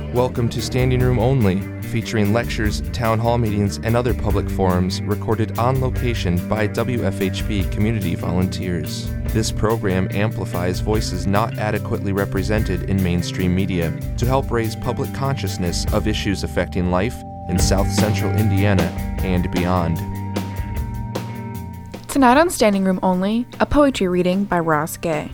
Welcome to Standing Room Only, featuring lectures, town hall meetings, and other public forums recorded on location by WFHB community volunteers. This program amplifies voices not adequately represented in mainstream media to help raise public consciousness of issues affecting life in South Central Indiana and beyond. Tonight on Standing Room Only, a poetry reading by Ross Gay.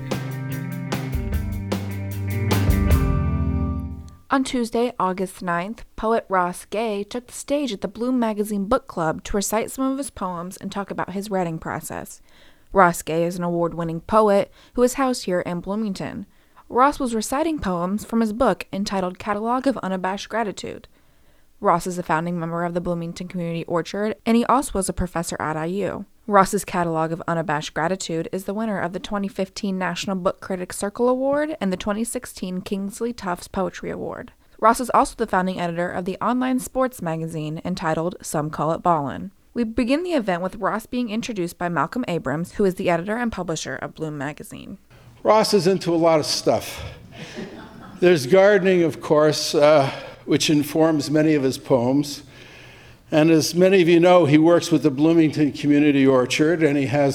On Tuesday, August 9th, poet Ross Gay took the stage at the Bloom Magazine Book Club to recite some of his poems and talk about his writing process. Ross Gay is an award-winning poet who is housed here in Bloomington. Ross was reciting poems from his book entitled Catalog of Unabashed Gratitude. Ross is a founding member of the Bloomington Community Orchard, and he also was a professor at IU. Ross's Catalog of Unabashed Gratitude is the winner of the 2015 National Book Critics Circle Award and the 2016 Kingsley Tufts Poetry Award. Ross is also the founding editor of the online sports magazine entitled Some Call It Ballin'. We begin the event with Ross being introduced by Malcolm Abrams, who is the editor and publisher of Bloom Magazine. Ross is into a lot of stuff. There's gardening, of course, which informs many of his poems. And as many of you know, he works with the Bloomington Community Orchard, and he has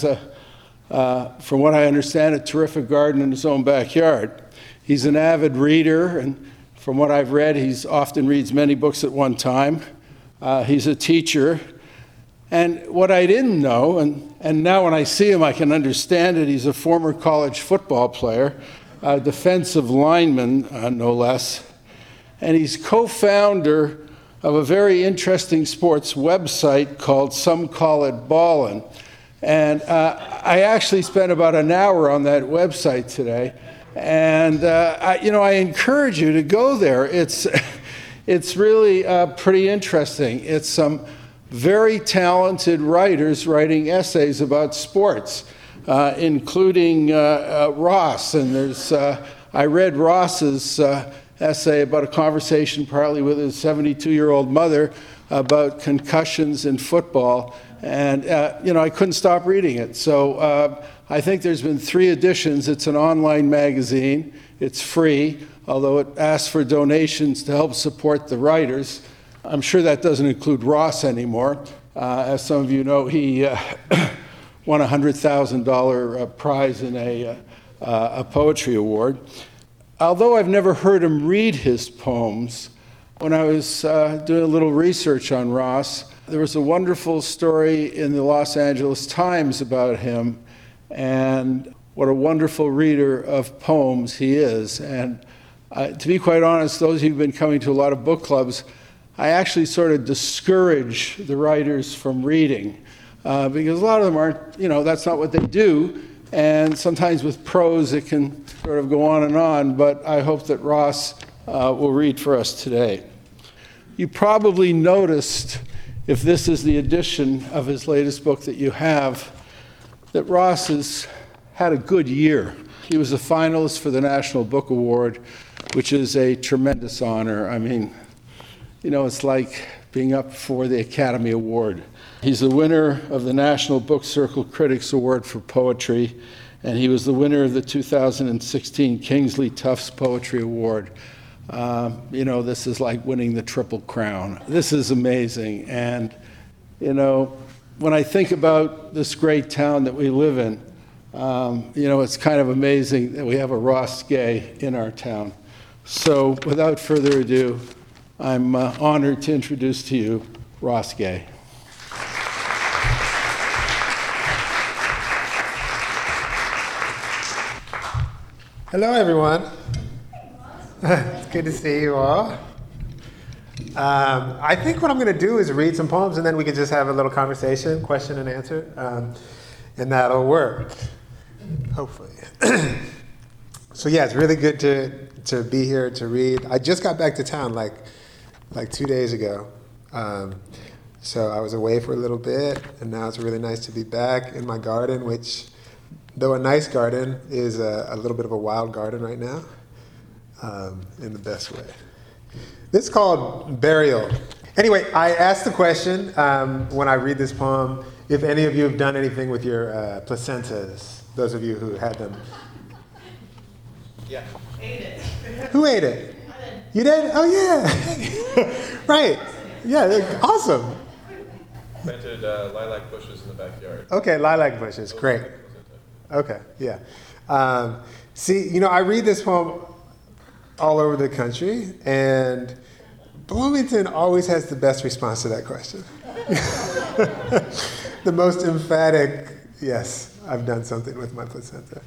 from what I understand, a terrific garden in his own backyard. He's an avid reader, and from what I've read, he often reads many books at one time. He's a teacher. And what I didn't know, and now when I see him, I can understand it, he's a former college football player, a defensive lineman, no less. And he's co-founder of a very interesting sports website called Some Call It Ballin'. And I actually spent about an hour on that website today. And I encourage you to go there. It's really pretty interesting. It's some very talented writers writing essays about sports, including Ross. And I read Ross's essay about a conversation partly with his 72-year-old mother about concussions in football. And, I couldn't stop reading it. So I think there's been 3 editions. It's an online magazine. It's free, although it asks for donations to help support the writers. I'm sure that doesn't include Ross anymore. As some of you know, he won a $100,000 prize in a poetry award. Although I've never heard him read his poems, when I was doing a little research on Ross, there was a wonderful story in the Los Angeles Times about him and what a wonderful reader of poems he is. And to be quite honest, those of you who've been coming to a lot of book clubs, I actually sort of discourage the writers from reading because a lot of them aren't, that's not what they do. And sometimes with prose, it can sort of go on, but I hope that Ross will read for us today. You probably noticed, if this is the edition of his latest book that you have, that Ross has had a good year. He was a finalist for the National Book Award, which is a tremendous honor. I mean, it's like being up for the Academy Award. He's the winner of the National Book Circle Critics Award for Poetry, and he was the winner of the 2016 Kingsley Tufts Poetry Award. This is like winning the Triple Crown. This is amazing. And, when I think about this great town that we live in, it's kind of amazing that we have a Ross Gay in our town. So without further ado, I'm honored to introduce to you Ross Gay. Hello, everyone. It's good to see you all. I think what I'm going to do is read some poems, and then we can just have a little conversation, question and answer, and that'll work, hopefully. So yeah, it's really good to be here to read. I just got back to town like 2 days ago. So I was away for a little bit, and now it's really nice to be back in my garden, which, though a nice garden, is a little bit of a wild garden right now, in the best way. This is called Burial. Anyway, I asked the question when I read this poem, if any of you have done anything with your placentas, those of you who had them. Yeah. Ate it. Who ate it? You did? Oh, yeah. Right. Yeah, awesome. Planted lilac bushes in the backyard. Okay, lilac bushes, great. Okay, yeah. See, I read this poem all over the country, and Bloomington always has the best response to that question. The most emphatic, yes, I've done something with my placenta.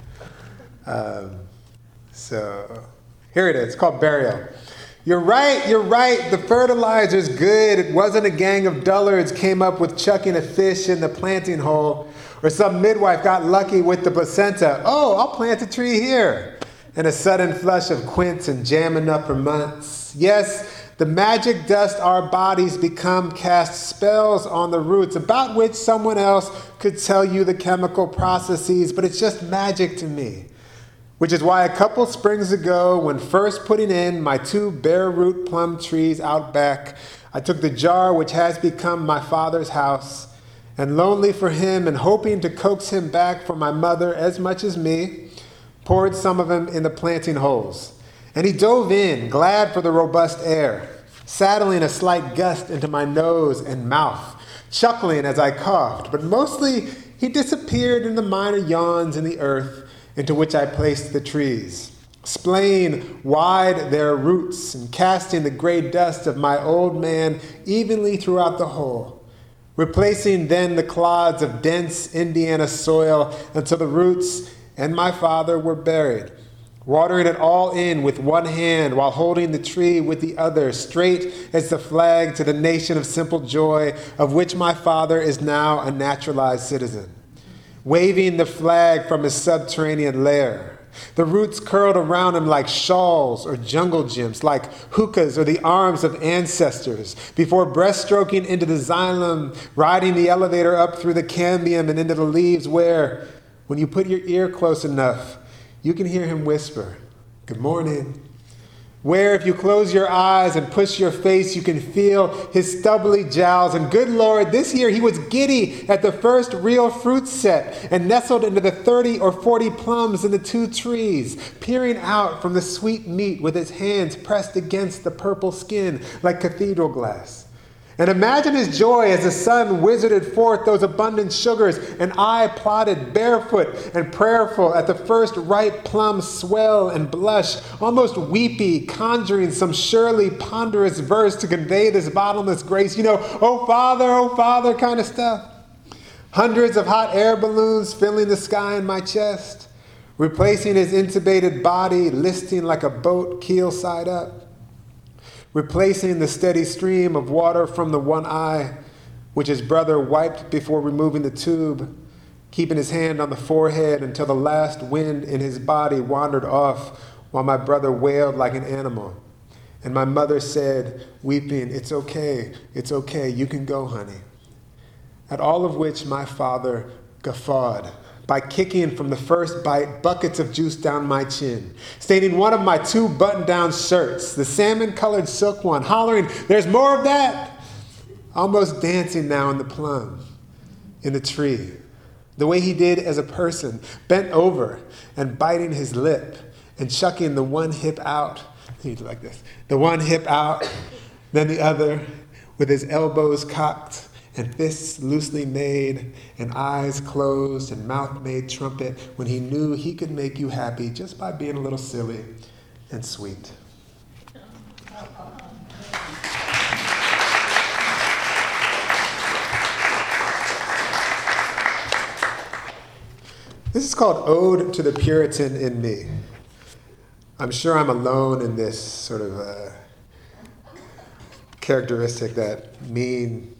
So here it is, it's called Burial. You're right, the fertilizer's good. It wasn't a gang of dullards came up with chucking a fish in the planting hole, or some midwife got lucky with the placenta. Oh, I'll plant a tree here. And a sudden flush of quince and jamming up for months. Yes, the magic dust our bodies become cast spells on the roots about which someone else could tell you the chemical processes, but it's just magic to me. Which is why a couple springs ago, when first putting in my 2 bare root plum trees out back, I took the jar which has become my father's house, and lonely for him and hoping to coax him back for my mother as much as me, poured some of him in the planting holes. And he dove in, glad for the robust air, saddling a slight gust into my nose and mouth, chuckling as I coughed, but mostly he disappeared in the minor yawns in the earth into which I placed the trees, splaying wide their roots and casting the gray dust of my old man evenly throughout the whole, replacing then the clods of dense Indiana soil until the roots and my father were buried, watering it all in with one hand while holding the tree with the other, straight as the flag to the nation of simple joy of which my father is now a naturalized citizen, waving the flag from his subterranean lair. The roots curled around him like shawls or jungle gyms, like hookahs or the arms of ancestors, before breaststroking into the xylem, riding the elevator up through the cambium and into the leaves where, when you put your ear close enough, you can hear him whisper, "Good morning." Where if you close your eyes and push your face, you can feel his stubbly jowls. And good Lord, this year he was giddy at the first real fruit set and nestled into the 30 or 40 plums in the 2 trees, peering out from the sweet meat with his hands pressed against the purple skin like cathedral glass. And imagine his joy as the sun wizarded forth those abundant sugars, and I plodded barefoot and prayerful at the first ripe plum swell and blush, almost weepy, conjuring some surely ponderous verse to convey this bottomless grace. Oh Father kind of stuff. Hundreds of hot air balloons filling the sky in my chest, replacing his intubated body, listing like a boat keel side up. Replacing the steady stream of water from the one eye, which his brother wiped before removing the tube, keeping his hand on the forehead until the last wind in his body wandered off while my brother wailed like an animal. And my mother said, weeping, it's okay, you can go, honey. At all of which my father guffawed by kicking from the first bite buckets of juice down my chin, staining one of my 2 button-down shirts, the salmon-colored silk one, hollering, "There's more of that!" Almost dancing now in the plum, in the tree, the way he did as a person, bent over and biting his lip and chucking the one hip out. He'd like this, the one hip out, then the other, with his elbows cocked, and fists loosely made, and eyes closed, and mouth made trumpet, when he knew he could make you happy just by being a little silly and sweet. This is called Ode to the Puritan in Me. I'm sure I'm alone in this sort of characteristic, that mean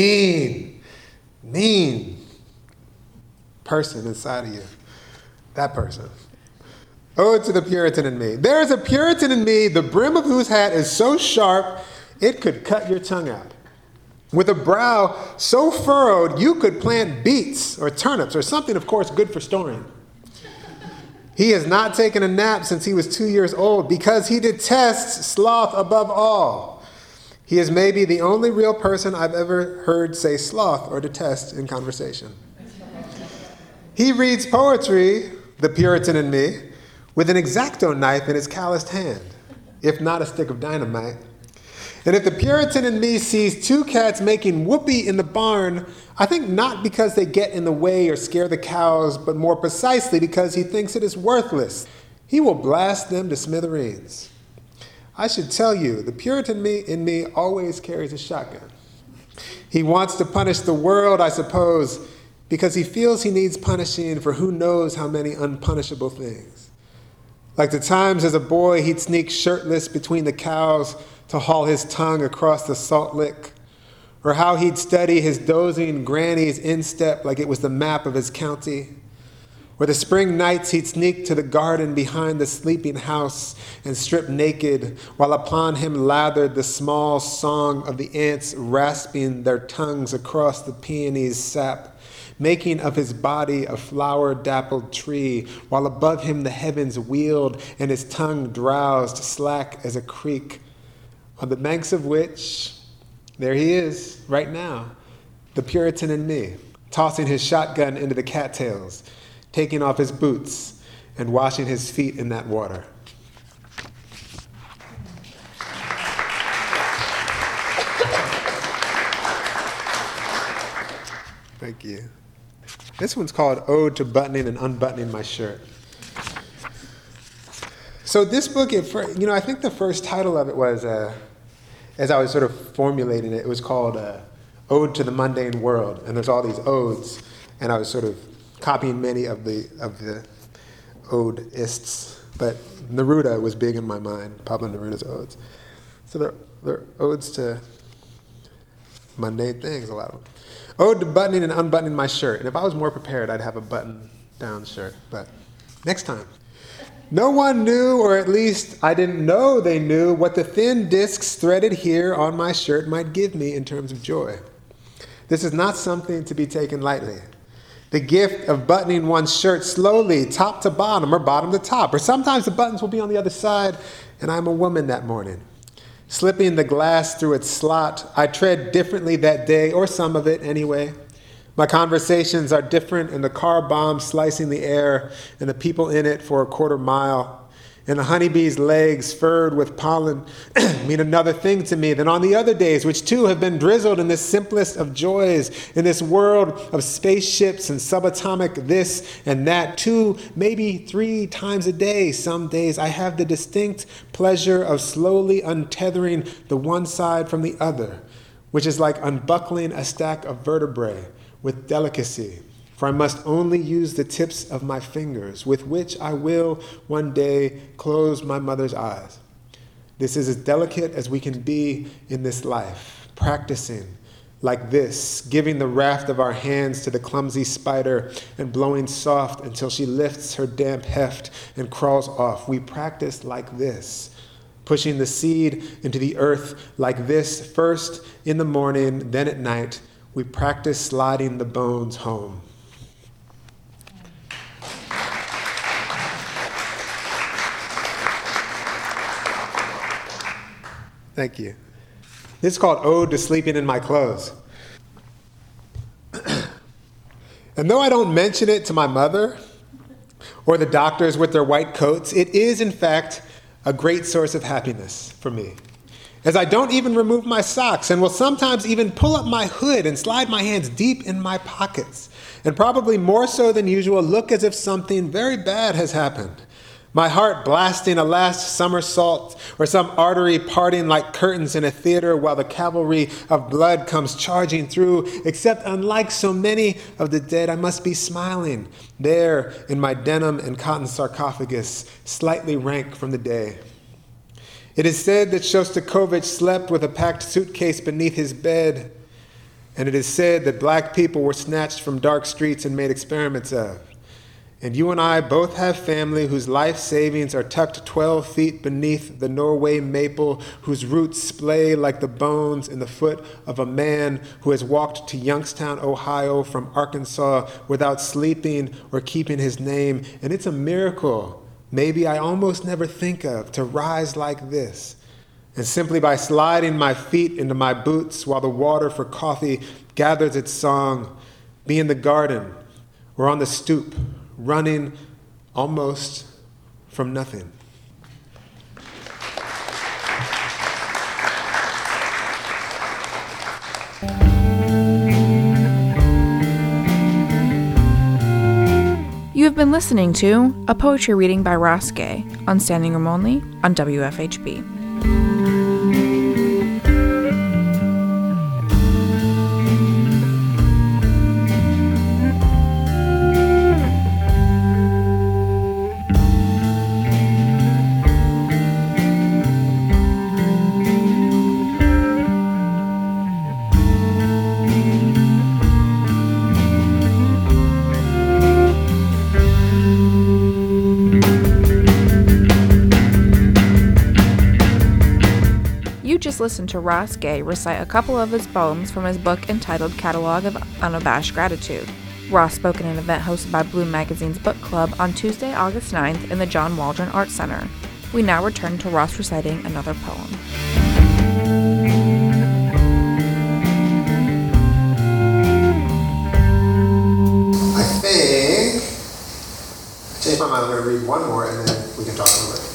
person inside of you. That person. Ode to the Puritan in me. There is a Puritan in me, the brim of whose hat is so sharp it could cut your tongue out. With a brow so furrowed you could plant beets or turnips or something, of course, good for storing. He has not taken a nap since he was 2 years old because he detests sloth above all. He is maybe the only real person I've ever heard say sloth or detest in conversation. He reads poetry, the Puritan in me, with an X-Acto knife in his calloused hand. if not a stick of dynamite. And if the Puritan in me sees two cats making whoopee in the barn, I think not because they get in the way or scare the cows, but more precisely because he thinks it is worthless. He will blast them to smithereens. I should tell you, the Puritan in me always carries a shotgun. He wants to punish the world, I suppose, because he feels he needs punishing for who knows how many unpunishable things. Like the times as a boy he'd sneak shirtless between the cows to haul his tongue across the salt lick, or how he'd study his dozing granny's instep like it was the map of his county, or the spring nights he'd sneak to the garden behind the sleeping house and strip naked, while upon him lathered the small song of the ants rasping their tongues across the peony's sap, making of his body a flower-dappled tree, while above him the heavens wheeled and his tongue drowsed slack as a creek, on the banks of which, there he is, right now, the Puritan in me, tossing his shotgun into the cattails, taking off his boots, and washing his feet in that water. Thank you. This one's called Ode to Buttoning and Unbuttoning My Shirt. So this book, I think the first title of it was, as I was sort of formulating it, it was called Ode to the Mundane World. And there's all these odes, and I was sort of copying many of the ode-ists. But Neruda was big in my mind, Pablo Neruda's odes. So they're odes to mundane things, a lot of them. Ode to buttoning and unbuttoning my shirt. And if I was more prepared, I'd have a button-down shirt. But next time. No one knew, or at least I didn't know they knew, what the thin discs threaded here on my shirt might give me in terms of joy. This is not something to be taken lightly. The gift of buttoning one's shirt slowly, top to bottom, or bottom to top, or sometimes the buttons will be on the other side, and I'm a woman that morning. Slipping the glass through its slot, I tread differently that day, or some of it anyway. My conversations are different, and the car bomb slicing the air, and the people in it for a quarter mile. And the honeybee's legs furred with pollen mean another thing to me than on the other days, which too have been drizzled in this simplest of joys, in this world of spaceships and subatomic this and that, 2, maybe 3 times a day. Some days I have the distinct pleasure of slowly untethering the one side from the other, which is like unbuckling a stack of vertebrae with delicacy. For I must only use the tips of my fingers, with which I will one day close my mother's eyes. This is as delicate as we can be in this life, practicing like this, giving the raft of our hands to the clumsy spider and blowing soft until she lifts her damp heft and crawls off. We practice like this, pushing the seed into the earth like this, first in the morning, then at night. We practice sliding the bones home. Thank you. This is called Ode to Sleeping in My Clothes. And though I don't mention it to my mother or the doctors with their white coats, it is, in fact, a great source of happiness for me, as I don't even remove my socks and will sometimes even pull up my hood and slide my hands deep in my pockets, and probably more so than usual look as if something very bad has happened. My heart blasting a last somersault, or some artery parting like curtains in a theater while the cavalry of blood comes charging through, except unlike so many of the dead, I must be smiling, there in my denim and cotton sarcophagus, slightly rank from the day. It is said that Shostakovich slept with a packed suitcase beneath his bed, and it is said that black people were snatched from dark streets and made experiments of. And you and I both have family whose life savings are tucked 12 feet beneath the Norway maple, whose roots splay like the bones in the foot of a man who has walked to Youngstown, Ohio from Arkansas without sleeping or keeping his name. And it's a miracle, maybe I almost never think of, to rise like this. And simply by sliding my feet into my boots while the water for coffee gathers its song, be in the garden or on the stoop, running almost from nothing. You have been listening to a poetry reading by Ross Gay on Standing Room Only on WFHB. Just listen to Ross Gay recite a couple of his poems from his book entitled Catalog of Unabashed Gratitude. Ross spoke at an event hosted by Bloom Magazine's book club on Tuesday, August 9th in the John Waldron Arts Center. We now return to Ross reciting another poem. I think, I changed my mind, I'm going to read one more and then we can talk a little bit.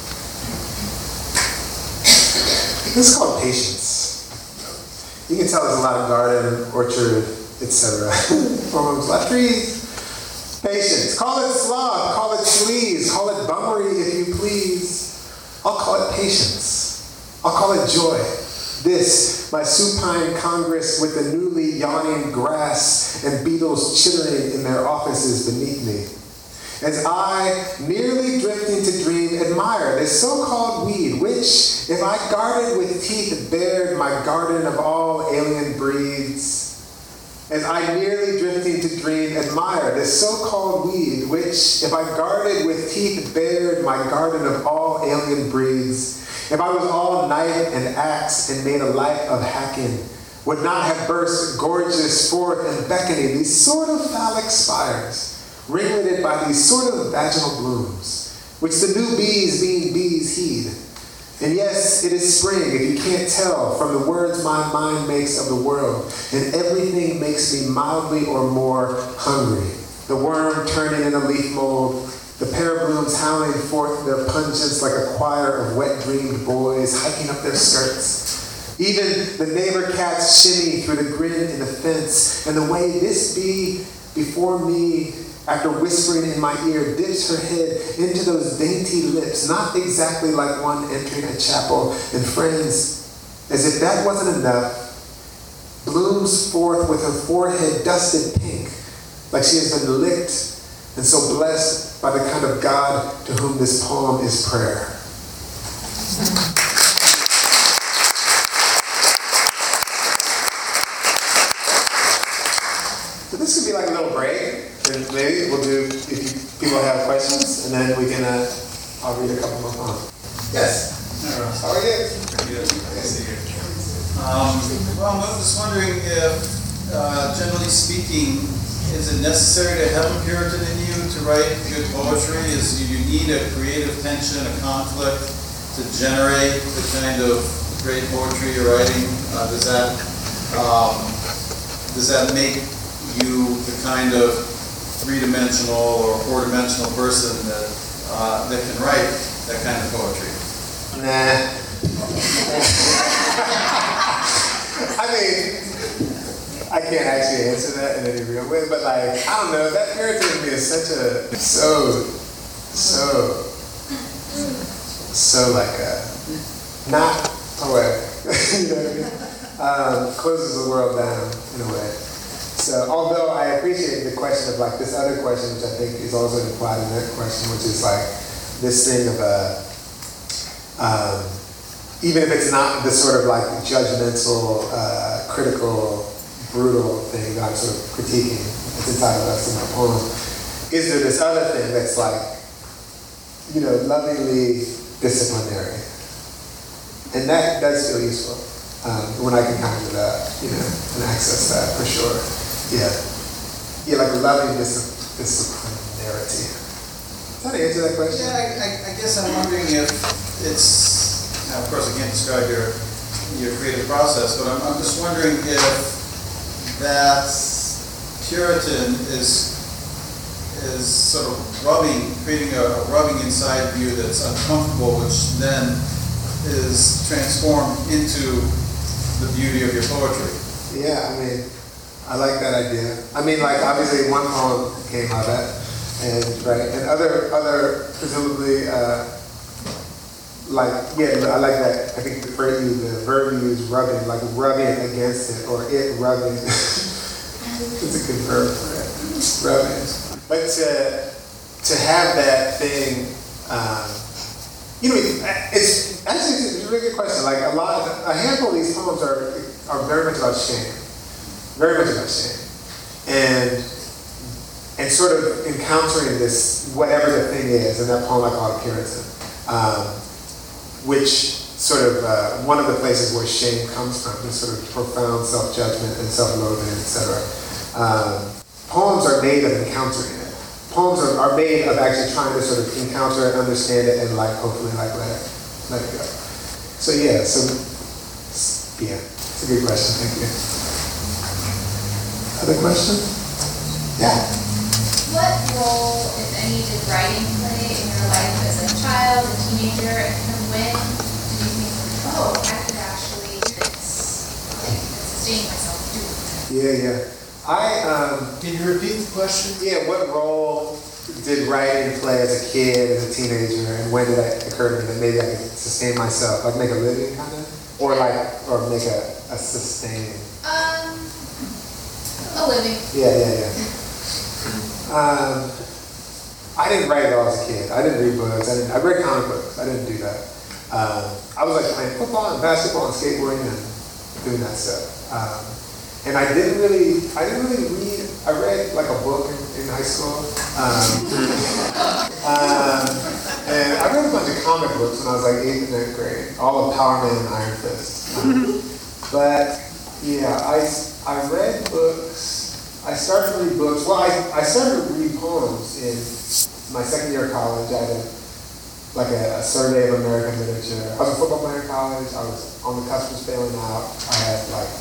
This is called Patience. You can tell there's a lot of garden, orchard, etc. Poems, a lot of trees. Patience. Call it sloth, call it sleaze, call it bummery if you please. I'll call it patience. I'll call it joy. This, my supine congress with the newly yawning grass and beetles chittering in their offices beneath me. As I, merely drifting to dream, admire this so-called weed, which, if I guarded with teeth bared my garden of all alien breeds. As I, merely drifting to dream, admire this so-called weed, which, if I guarded with teeth bared my garden of all alien breeds. If I was all knife and axe and made a life of hacking, would not have burst gorgeous forth and beckoning these sort of phallic spires, ringleted by these sort of vaginal blooms, which the new bees being bees heed. And yes, it is spring, if you can't tell, from the words my mind makes of the world, and everything makes me mildly or more hungry. The worm turning in a leaf mold, the pear blooms howling forth their pungence like a choir of wet-dreamed boys hiking up their skirts. Even the neighbor cats shimmy through the grin in the fence, and the way this bee before me, after whispering in my ear, dips her head into those dainty lips, not exactly like one entering a chapel. And friends, as if that wasn't enough, blooms forth with her forehead dusted pink, like she has been licked and so blessed by the kind of God to whom this poem is prayer. So this could be like a little break. And maybe we'll do, if people have questions, and then we can, I'll read a couple more poems. Yes? Hi, Ross. How are you? Pretty good. Nice to see you. Well, I'm just wondering if, generally speaking, is it necessary to have a Puritan in you to write good poetry? Do you need a creative tension, a conflict to generate the kind of great poetry you're writing? Does that make you the kind of three-dimensional or four-dimensional person that can write that kind of poetry? Nah. I mean, I can't actually answer that in any real way, but like, I don't know, that Puritan in me is such a, so like a, not poetic, you know what I mean? Closes the world down in a way. So, although I appreciate the question of like this other question, which I think is also implied in that question, which is like this thing of even if it's not the sort of like judgmental, critical, brutal thing that I'm sort of critiquing, it's entitled Us in my poem, is there this other thing that's like, you know, lovingly disciplinary. And that does feel useful when I can kind of, you know, and access that for sure. Yeah, like loving disciplinarity. Does that answer that question? Yeah, I guess I'm wondering if it's, now of course I can't describe your creative process, but I'm just wondering if that Puritan is sort of creating a rubbing inside of you that's uncomfortable, which then is transformed into the beauty of your poetry. Yeah, I mean, I like that idea. I mean, like, obviously one poem came out of that, and other presumably, like, yeah, I like that. I think the verb you use, rubbing, like rubbing against it, or it rubbing. It's a good verb for it, rubbing. But to have that thing, it's actually it's a really good question. Like a handful of these poems are very much about shame, very much about shame, and sort of encountering this whatever the thing is in that poem I call it Puritan, which sort of one of the places where shame comes from, this sort of profound self-judgment and self-loathing, etc. Poems are made of encountering it. Poems are made of actually trying to sort of encounter it, understand it, and hopefully let it go. So yeah, it's a good question. Thank you. Other question? Yeah. What role, if any, did writing play in your life as a child, a teenager, and when did you think, oh, I could actually do this, sustain myself doing Yeah. that? Can you repeat the question? Yeah, what role did writing play as a kid, as a teenager, and when did it occur to me that maybe I could sustain myself, like make a living kind of? Or make a sustaining? A living. Yeah. I didn't write at all as a kid. I didn't read books. I read comic books. I didn't do that. I was like playing football and basketball and skateboarding and doing that stuff. And I didn't really read. I read like a book in high school. And I read a bunch of comic books when I was like 8th and 9th grade. All of Power Man and Iron Fist. But yeah, I read books. I started to read books. Well, I started to read poems in my second year of college. I had a survey of American literature. I was a football player in college. I was on the cusp of failing out. I had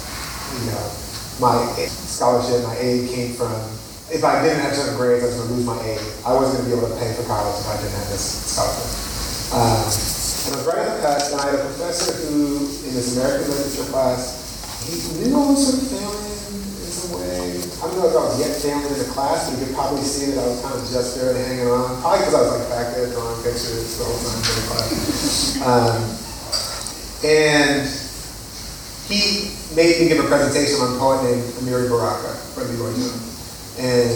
my scholarship, my aid came from, if I didn't have certain grades, I was going to lose my aid. I wasn't going to be able to pay for college if I didn't have this scholarship. And I was right on the cusp, and I had a professor who, in this American literature class, he knew I was sort of failing in some way. I don't know if I was yet failing in the class, but you could probably see that I was kind of just barely hanging on. Probably because I was like back there drawing pictures the whole time in the class. And he made me give a presentation on a poet named Amiri Baraka from Leroy Jones, and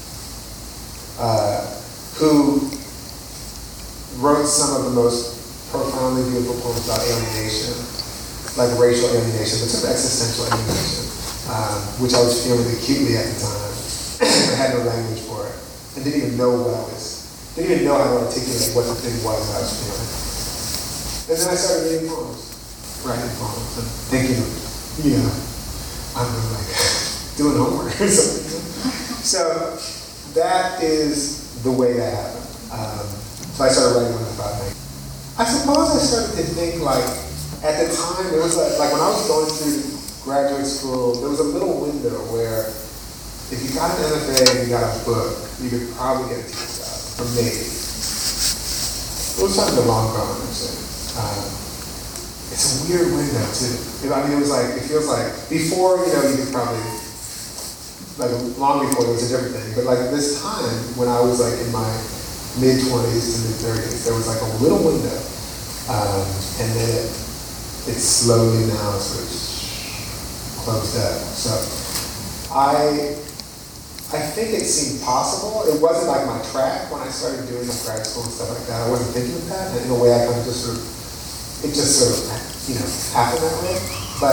who wrote some of the most profoundly beautiful poems about alienation, like racial alienation, but sort of existential alienation, which I was feeling acutely at the time. I had no language for it, and didn't even know how to articulate what the thing was that I was feeling. And then I started reading poems. Writing poems and thinking, I'm doing homework or something. So that is the way that happened. So I started writing when I was about 9. I suppose I started to think at the time, it was like when I was going through graduate school, there was a little window where if you got an MFA and you got a book, you could probably get a teacher job, or maybe. It was something long gone, I'm saying. It's a weird window too. I mean, it feels like before, you could probably, long before it was a different thing, but this time when I was in my mid-20s to mid-30s, there was a little window, and then it slowly now sort of closed up. So I think it seemed possible. It wasn't my track when I started doing grad school and stuff like that. I wasn't thinking of that, and in a way I kind of just sort of happened that way. But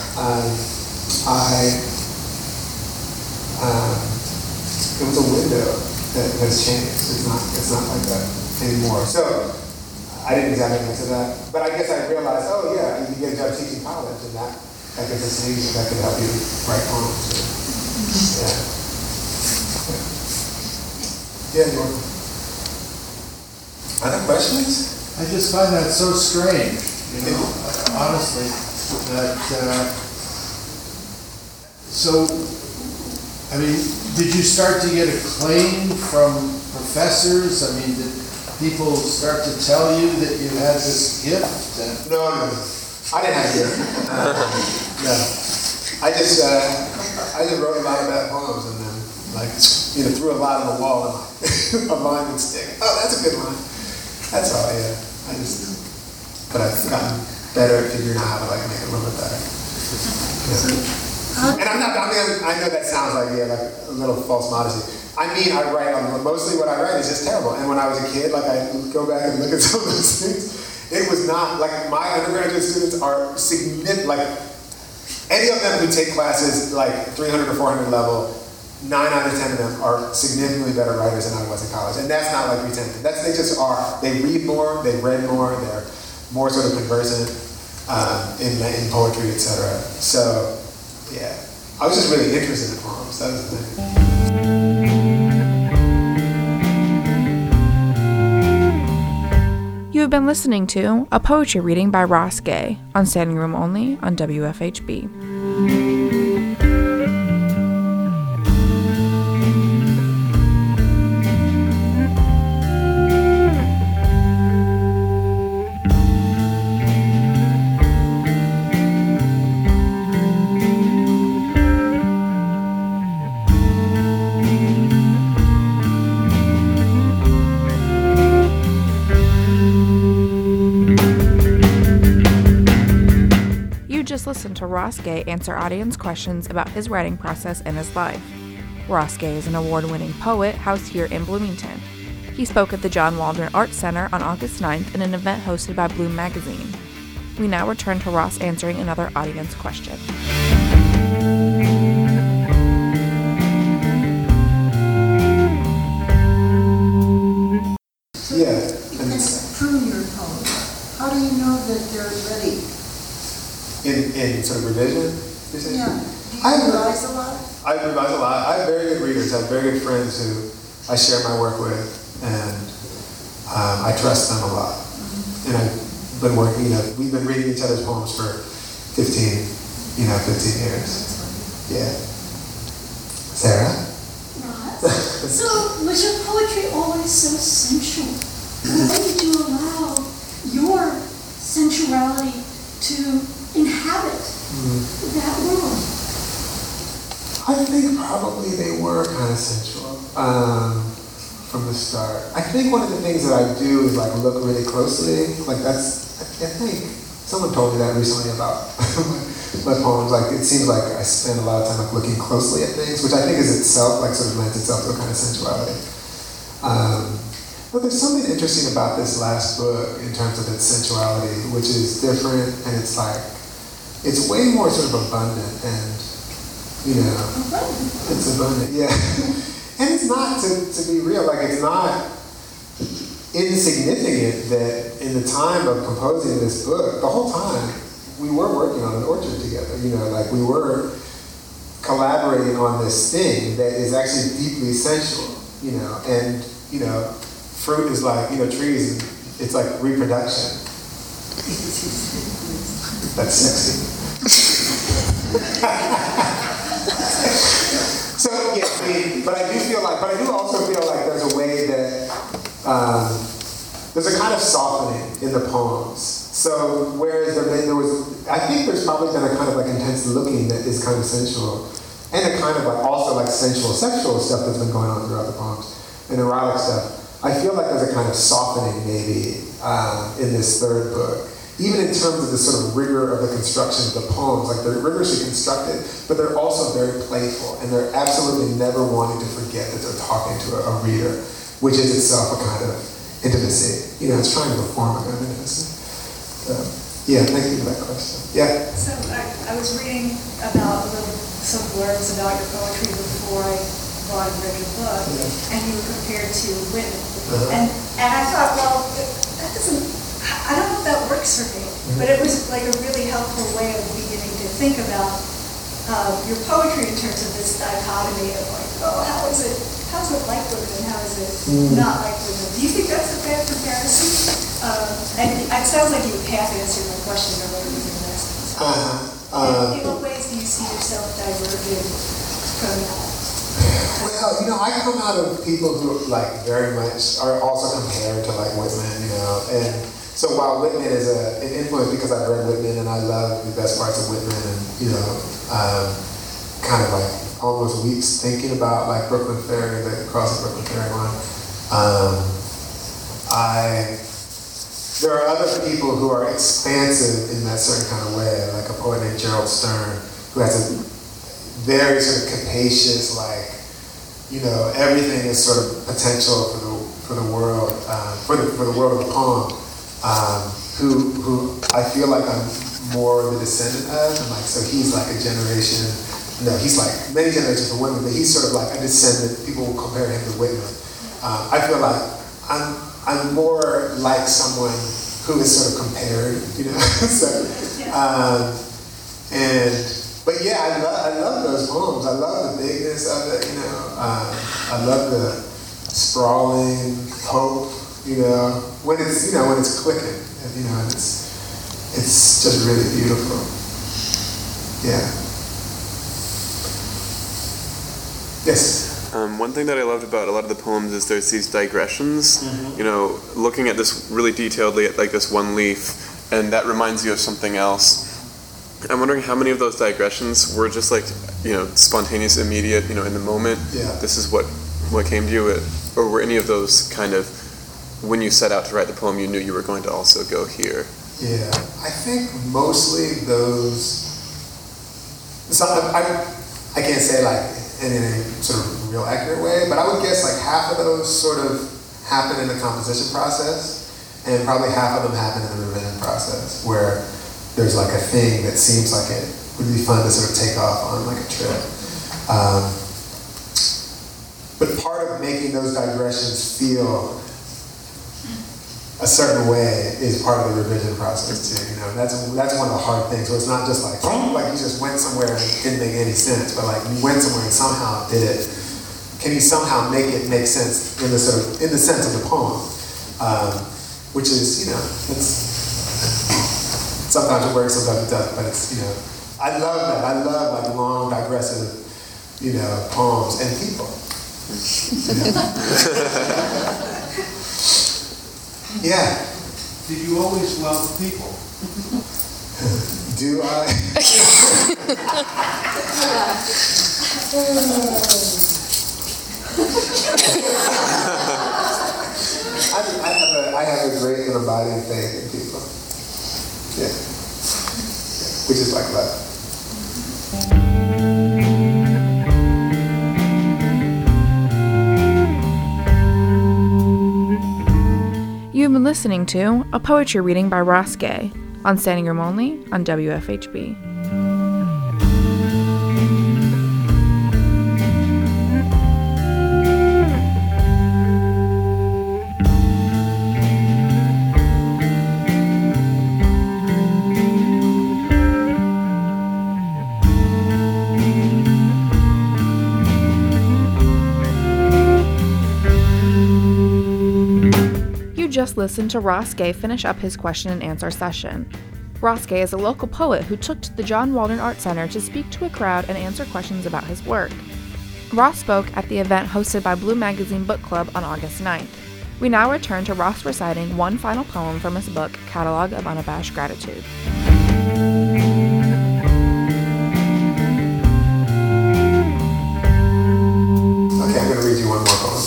it was a window that has changed. It's not like that anymore. So I didn't exactly answer that, but I guess I realized, you can get a job teaching college, and that could sustain you. That could help you write poems. Yeah. Other questions? I just find that so strange, honestly, that, did you start to get acclaim from professors? I mean, did people start to tell you that you had this gift? No. I didn't have a gift. No. I just wrote a lot of bad poems and then threw a lot on the wall and a line would stick. Oh, that's a good line. That's all. Yeah. But I've gotten better at figuring out how to make it a little bit better. Yeah. And I know that sounds like a little false modesty. I mean, I write mostly what I write is just terrible. And when I was a kid, I go back and look at some of those things. It was not my undergraduate students are significant. Any of them who take classes 300 or 400 level, 9 out of 10 of them are significantly better writers than I was in college. And that's not pretending. They just are. They read more, they read more, they're more sort of conversant in poetry, etc. So, yeah. I was just really interested in poems. That was the thing. You have been listening to a poetry reading by Ross Gay on Standing Room Only on WFHB. Just listen to Ross Gay answer audience questions about his writing process and his life. Ross Gay is an award-winning poet housed here in Bloomington. He spoke at the John Waldron Arts Center on August 9th in an event hosted by Bloom Magazine. We now return to Ross answering another audience question. Yeah. You can prune your poems. How do you know that they're ready? In sort of revision, you say? Yeah. Do you revise a lot? I revise a lot. I have very good readers. I have very good friends who I share my work with, and I trust them a lot. Mm-hmm. And I've been working, we've been reading each other's poems for 15 years. Yeah. Sarah? So, was your poetry always so sensual? Why did you allow your sensuality to inhabit that world? I think probably they were kind of sensual from the start. I think one of the things that I do is look really closely. I think someone told me that recently about my poems. It seems like I spend a lot of time looking closely at things, which I think is itself sort of lends itself to a kind of sensuality. But there's something interesting about this last book in terms of its sensuality, which is different, and it's way more sort of abundant, and it's abundant, yeah. And it's not, to be real, it's not insignificant that in the time of composing this book, the whole time we were working on an orchard together. We were collaborating on this thing that is actually deeply sensual. And fruit is trees. It's reproduction. That's sexy. So yeah, but I do also feel like there's a way that there's a kind of softening in the poems. So whereas there was, I think there's probably been a kind of intense looking that is kind of sensual, and a kind of also sensual sexual stuff that's been going on throughout the poems, and erotic stuff. I feel like there's a kind of softening maybe in this third book, even in terms of the sort of rigor of the construction of the poems. They're rigorously constructed, but they're also very playful, and they're absolutely never wanting to forget that they're talking to a reader, which is itself a kind of intimacy. It's trying to perform a kind of intimacy. Yeah, thank you for that question. Yeah. So I was reading about some blurbs about your poetry before I read your book, and you were compared to Whitman. And I thought, well, that doesn't, I don't know if that works for me, but it was a really helpful way of beginning to think about your poetry in terms of this dichotomy of how's it like Whitman and how is it not like Whitman? Do you think that's a fair comparison? And it sounds like you half answered my question already in the last one. In what ways do you see yourself diverging from that? Well, I come out of people who very much are also compared to Whitman, and so while Whitman is an influence because I've read Whitman and I love the best parts of Whitman, and kind of like almost weeks thinking about like Brooklyn Ferry, the crossing Brooklyn Ferry line. There are other people who are expansive in that certain kind of way, like a poet named Gerald Stern, who has a very sort of capacious, like, everything is sort of potential for the world, for the world of the poem. Who I feel like I'm more the descendant of, and like, so he's like a generation. No, he's like many generations of Whitman, but he's sort of like a descendant. People will compare him to Whitman. I feel like I'm more like someone who is sort of compared, but yeah, I love those poems. I love the bigness of it, I love the sprawling hope, when it's clicking, and it's just really beautiful. Yeah. Yes. One thing that I loved about a lot of the poems is there's these digressions, looking at this really detailedly at like this one leaf, and that reminds you of something else. I'm wondering how many of those digressions were just like, spontaneous, immediate, in the moment. Yeah. This is what came to you, or were any of those kind of, when you set out to write the poem, you knew you were going to also go here? Yeah, I think mostly those. I can't say like in any sort of real accurate way, but I would guess like half of those sort of happen in the composition process, and probably half of them happen in the revision process, where there's like a thing that seems like it would be fun to sort of take off on like a trip. But part of making those digressions feel a certain way is part of the revision process too. That's one of the hard things. So it's not just like you just went somewhere and it didn't make any sense, but like you went somewhere and somehow did it. Can you somehow make it make sense in the sense of the poem, which is it's. Sometimes it works, sometimes it doesn't, but it's, I love that. I love like long, digressive, poems and people. Yeah. Did you always love people? Do I? I have a great and abiding faith in people. Yeah. Which is like love. You've been listening to a poetry reading by Ross Gay on Standing Room Only on WFHB. Just listened to Ross Gay finish up his question and answer session. Ross Gay is a local poet who took to the John Waldron Art Center to speak to a crowd and answer questions about his work. Ross spoke at the event hosted by Blue Magazine Book Club on August 9th. We now return to Ross reciting one final poem from his book, Catalog of Unabashed Gratitude. Okay, I'm going to read you one more poem.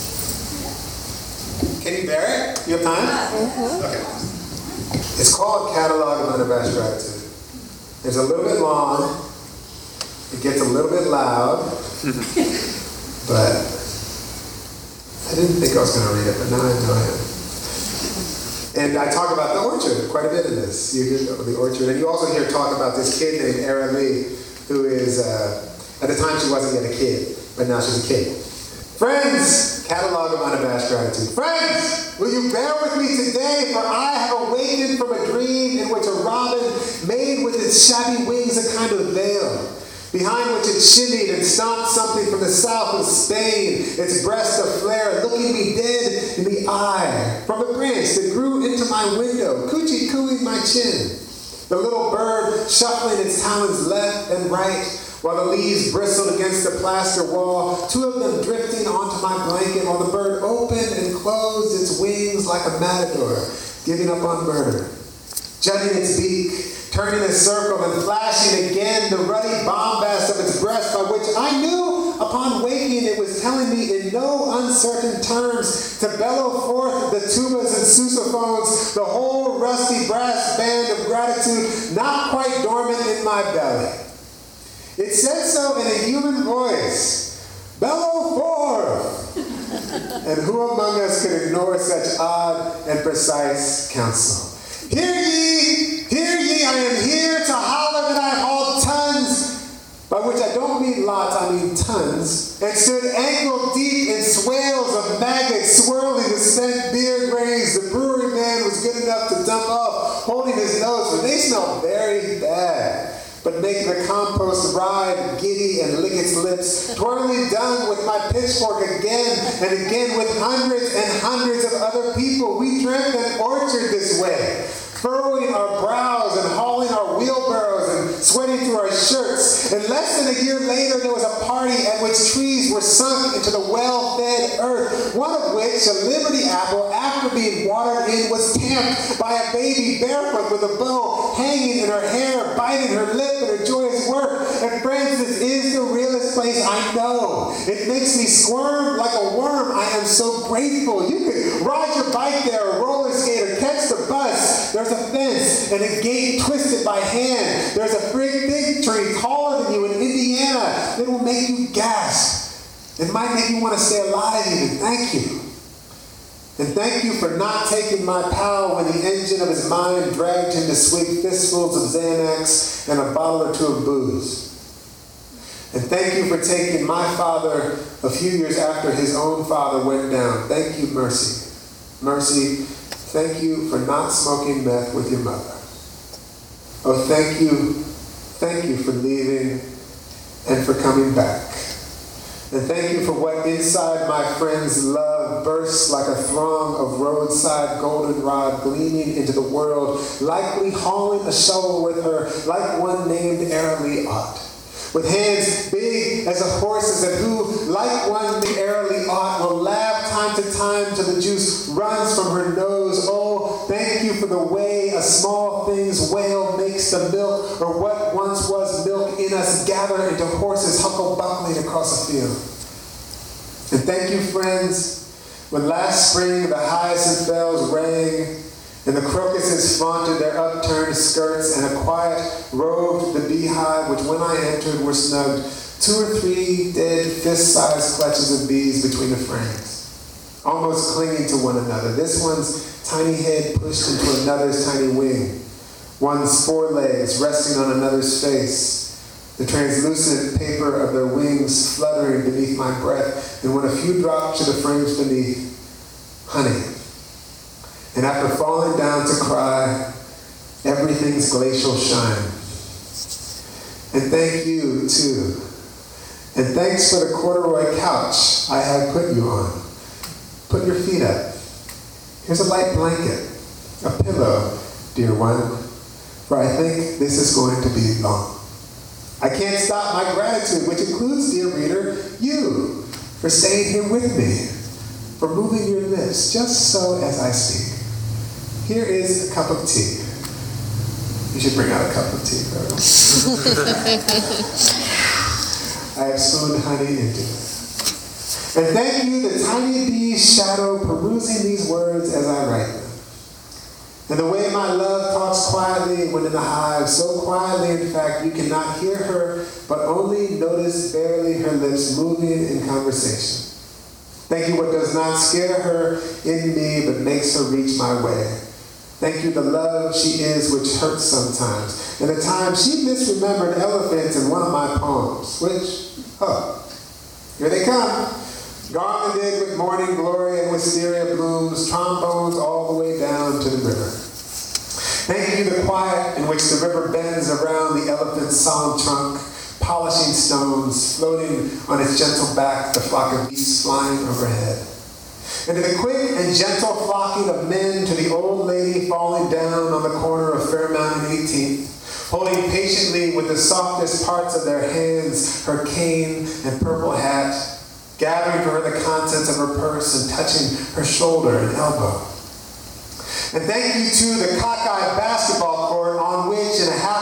Can you bear it? You have time? Mm-hmm. Okay. It's called Catalog of Unabashed Gratitude. It's a little bit long. It gets a little bit loud. But I didn't think I was going to read it, but now I know I am. And I talk about the orchard quite a bit in this. You hear the orchard. And you also hear talk about this kid named Erin Lee, who is, at the time she wasn't yet a kid, but now she's a kid. Friends, Catalog of Unabashed Gratitude. Friends, will you bear with me today, for I have awakened from a dream in which a robin made with its shabby wings a kind of veil, behind which it shimmied and stomped something from the south of Spain, its breast aflare, looking me dead in the eye, from a branch that grew into my window, coochie-cooing my chin. The little bird shuffling its talons left and right, while the leaves bristled against the plaster wall, two of them drifting onto my blanket, while the bird opened and closed its wings like a matador, giving up on murder. Jutting its beak, turning a circle and flashing again the ruddy bombast of its breast, by which I knew upon waking it was telling me in no uncertain terms to bellow forth the tubas and sousaphones, the whole rusty brass band of gratitude not quite dormant in my belly. It said so in a human voice, bellow forth! And who among us could ignore such odd and precise counsel? Hear ye, I am here to holler that I hauled tons, by which I don't mean lots, I mean tons, and stood ankle deep in swales of maggots swirling the spent beer grains the brewery man was good enough to dump off, holding his nose, for they smell very bad. But making the compost ride giddy and lick its lips, twirling dung with my pitchfork again and again with hundreds and hundreds of other people. We dreamt an orchard this way, furrowing our brows and hauling our wheelbarrows and sweating through our shirts. And less than a year later, there was a party at which trees were sunk into the well-fed earth, one of which, a Liberty apple, after being watered in, was tamped by a baby barefoot with a bow hanging in her hair, biting her lip in her joyous work. And friends, this is the realest place I know. It makes me squirm like a worm. I am so grateful. You could ride your bike there, or roller skate, or catch the bus. There's a fence and a gate twisted by hand. There's a big tree taller than you in Indiana that will make you gasp. It might make you want to stay alive even. Thank you. And thank you for not taking my pal when the engine of his mind dragged him to swig fistfuls of Xanax and a bottle or two of booze. And thank you for taking my father a few years after his own father went down. Thank you, Mercy. Mercy, thank you for not smoking meth with your mother. Oh, thank you for leaving and for coming back. And thank you for what inside my friend's love bursts like a throng of roadside goldenrod gleaming into the world, likely hauling a shovel with her, like one named Airly Ott, with hands big as a horse's, and who, like one named Airly Ott, will laugh time to time till the juice runs from her nose. Oh, thank you for the way a small thing's wail makes the milk, or what once was milk in us, gather into horses huckle-buckling across a field. And thank you, friends, when last spring the hyacinth bells rang, and the crocuses flaunted their upturned skirts, and a quiet roved the beehive, which when I entered were snugged 2 or 3 dead fist-sized clutches of bees between the frames, almost clinging to one another. This one's tiny head pushed into another's tiny wing, one's forelegs resting on another's face, the translucent paper of their wings fluttering beneath my breath, and when a few dropped to the frames beneath, honey. And after falling down to cry, everything's glacial shine. And thank you, too. And thanks for the corduroy couch I had put you on. Put your feet up. Here's a light blanket, a pillow, dear one, for I think this is going to be long. I can't stop my gratitude, which includes, dear reader, you, for staying here with me, for moving your lips just so as I speak. Here is a cup of tea. You should bring out a cup of tea, though. I have spooned honey into it. And thank you, the tiny bee's shadow, perusing these words as I write them. And the way my love talks quietly when in the hive, so quietly, in fact, you cannot hear her, but only notice barely her lips moving in conversation. Thank you, what does not scare her in me, but makes her reach my way. Thank you, the love she is, which hurts sometimes. And the time she misremembered elephants in one of my poems, which, here they come. Garlanded with morning glory and wisteria blooms, trombones all the way down to the river. Thank you, the quiet in which the river bends around the elephant's solemn trunk, polishing stones, floating on its gentle back, the flock of geese flying overhead. And to the quick and gentle flocking of men, to the old lady falling down on the corner of Fairmount and 18th, holding patiently with the softest parts of their hands her cane and purple hat, gathering for her the contents of her purse and touching her shoulder and elbow. And thank you to the cockeyed basketball court on which in a half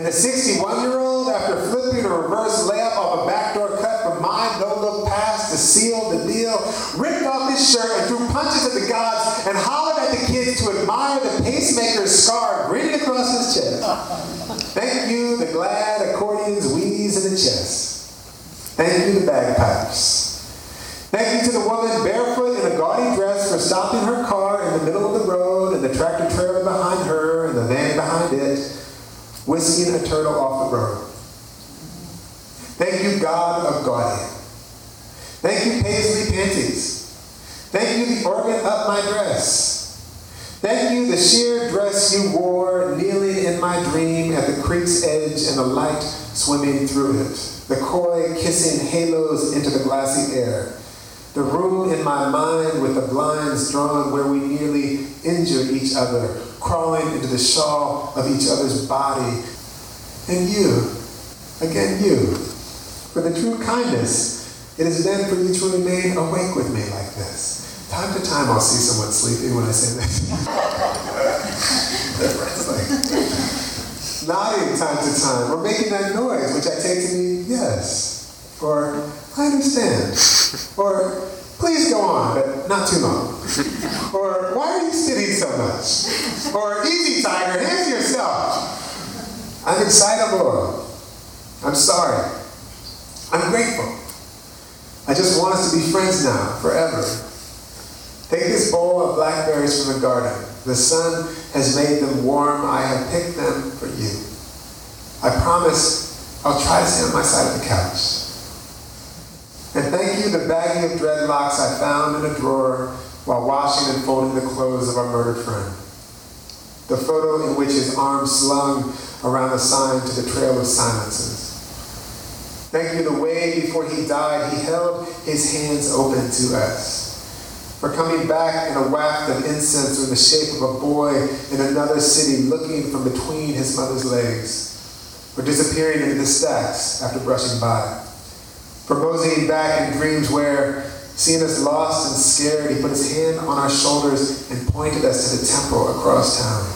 And the 61-year-old, after flipping a reverse layup off a backdoor cut from my no-look pass to seal the deal, ripped off his shirt and threw punches at the gods and hollered at the kids to admire the pacemaker's scar grinning across his chest. Thank you, the glad accordions, wheeze in the chest. Thank you, the bagpipes. Thank you to the woman barefoot in a gaudy dress for stopping her car in the middle of the road and the tractor trailer behind her and the van behind it, whisking a turtle off the road. Thank you, God of Gaudium. Thank you, paisley panties. Thank you, the organ up my dress. Thank you, the sheer dress you wore, kneeling in my dream at the creek's edge and the light swimming through it. The coy kissing halos into the glassy air. The room in my mind with the blinds drawn where we nearly injured each other, crawling into the shawl of each other's body. And you, again you, for the true kindness it has been for you to remain awake with me like this. Time to time I'll see someone sleeping when I say this. It's like nodding time to time, or making that noise, which I take to mean yes, or I understand, or please go on, but not too long, or why are you sitting so much, or easy tiger, answer yourself. I'm excitable. I'm sorry. I'm grateful. I just want us to be friends now, forever. Take this bowl of blackberries from the garden. The sun has made them warm. I have picked them for you. I promise I'll try to stay on my side of the couch. And thank you, the baggie of dreadlocks I found in a drawer while washing and folding the clothes of our murdered friend. The photo in which his arm slung around the sign to the Trail of Silences. Thank you, the way before he died, he held his hands open to us. For coming back in a waft of incense or in the shape of a boy in another city looking from between his mother's legs. Or disappearing into the stacks after brushing by. For moseying back in dreams where, seeing us lost and scared, he put his hand on our shoulders and pointed us to the temple across town.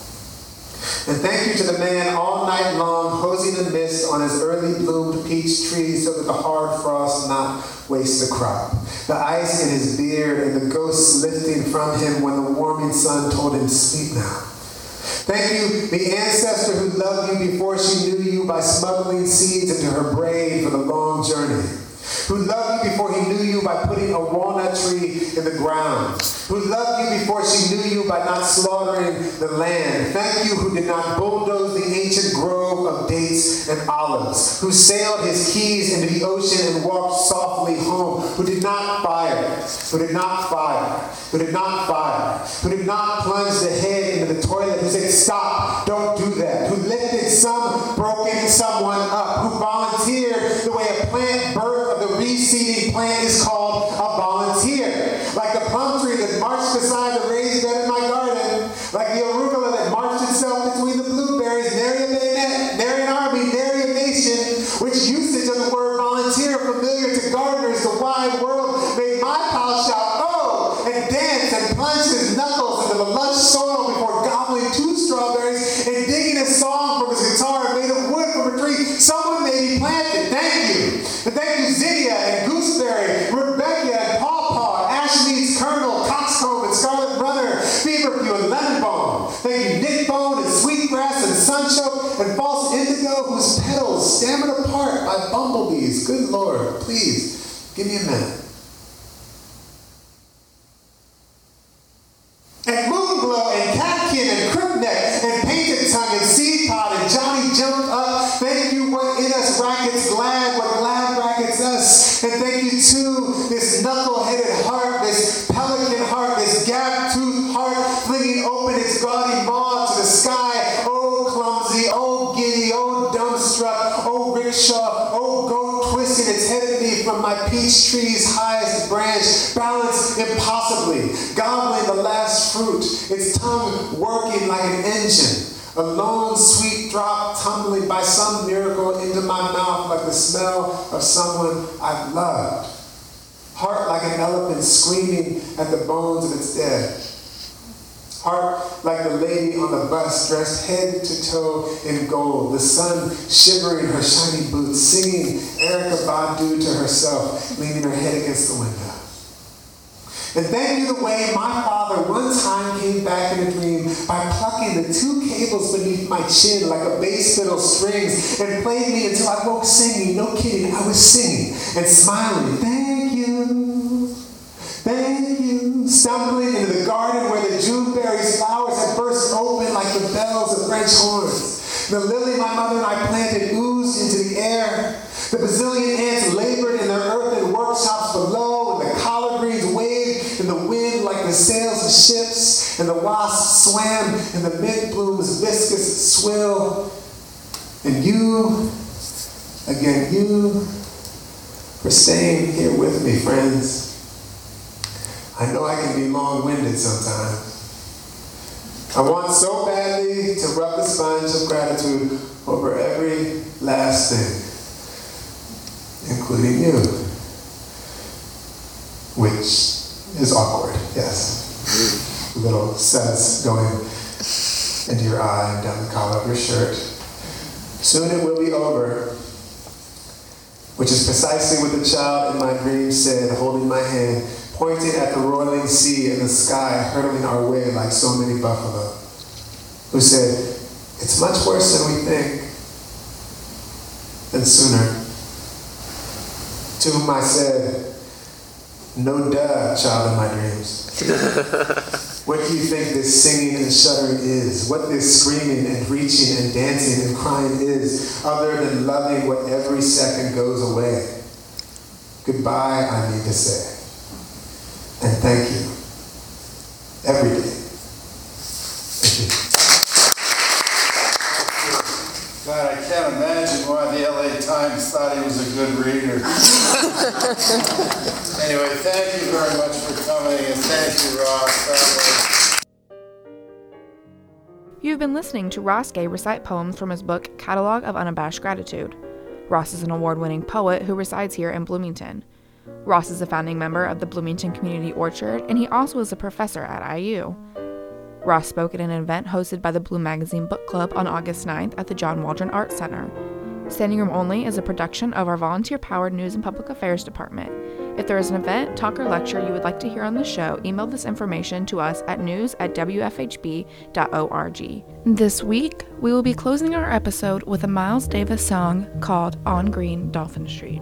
And thank you to the man all night long hosing the mist on his early bloomed peach tree so that the hard frost not waste the crop. The ice in his beard and the ghosts lifting from him when the warming sun told him, sleep now. Thank you, the ancestor who loved you before she knew you by smuggling seeds into her braid for the long journey. Who loved you before he knew you by putting a walnut tree in the ground. Who loved you before she knew you by not slaughtering the land. Thank you who did not bulldoze the ancient grove of dates and olives. Who sailed his keys into the ocean and walked softly home. Who did not fire. Who did not fire. Who did not fire. Who did not plunge the head into the toilet. Who said, stop, don't do that. Who lifted some broken someone up. Who volunteered the way a plant birth of the reseeding plant is called a volunteer. Like the plum tree that marched beside the raised bed in my garden. Like the arugula that marched itself between the blueberries. Nary a bayonet, nary an army, nary a nation. Which usage of the word volunteer familiar to gardeners, the wide world, made my pal shout, oh, and dance and plunge his knuckles into the lush soil before gobbling 2 strawberries and digging a song from his guitar made of wood from a tree someone made me planted. Thank you. And thank you, Zinnia and Gooseberry, Rebecca and Pawpaw, Ashmead's Kernel, Coxcomb and Scarlet Brother, Feverfew and Lemon Bone. Thank you, Nick Bone and Sweetgrass and Sunchoke and False Indigo, whose petals stammered apart by bumblebees. Good Lord, please, give me a minute. And Moonglow and Catkin and Crookneck and Painted Tongue and Seed Pod and Johnny Jumped Up. Thank you, what in us rackets glad, what glad rackets us. And thank you to this knuckle-headed heart, this pelican heart, this gap-toothed heart, flinging open its gaudy maw to the sky. Oh, clumsy, oh, giddy, oh, dumbstruck, oh, rickshaw, oh, goat twisting its head at me from my peach tree's highest branch, balanced impossibly, gobbling the last fruit, its tongue working like an engine. A lone sweet drop tumbling by some miracle into my mouth like the smell of someone I've loved. Heart like an elephant screaming at the bones of its dead. Heart like the lady on the bus, dressed head to toe in gold. The sun shivering her shiny boots, singing Erykah Badu to herself, leaning her head against the window. And thank you the way my father one time came back in a dream by plucking the two cables beneath my chin like a bass fiddle strings and played me until I woke singing. No kidding, I was singing and smiling. Thank you, thank you. Stumbling into the garden where the Juneberry's flowers had burst open like the bells of French horns. The lily my mother and I planted oozed into the air. The bazillion ants labored in their earthen workshops below, and the collard greens waved in the wind like the sails of ships, and the wasps swam in the mint bloom's viscous swill. And you, again you, for staying here with me, friends. I know I can be long-winded sometimes. I want so badly to rub the sponge of gratitude over every last thing, including you. Which is awkward, yes. A little sense going into your eye and down the collar of your shirt. Soon it will be over, which is precisely what the child in my dream said, holding my hand, pointing at the roiling sea and the sky hurtling our way like so many buffalo, who said, it's much worse than we think, and sooner. To whom I said, no duh, child in my dreams. What do you think this singing and shuddering is? What this screaming and reaching and dancing and crying is, other than loving what every second goes away? Goodbye, I need to say. And thank you. Every day. Thank you. God, I can't imagine why the LA Times thought he was a good reader. Anyway, thank you very much for coming, and thank you, Ross. You've been listening to Ross Gay recite poems from his book, Catalog of Unabashed Gratitude. Ross is an award-winning poet who resides here in Bloomington. Ross is a founding member of the Bloomington Community Orchard, and he also is a professor at IU. Ross spoke at an event hosted by the Bloom Magazine Book Club on August 9th at the John Waldron Art Center. Standing Room Only is a production of our volunteer-powered News and Public Affairs Department. If there is an event, talk, or lecture you would like to hear on the show, email this information to us at news@wfhb.org. This week, we will be closing our episode with a Miles Davis song called On Green Dolphin Street.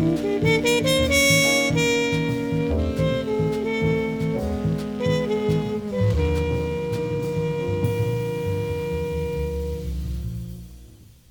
Thank you.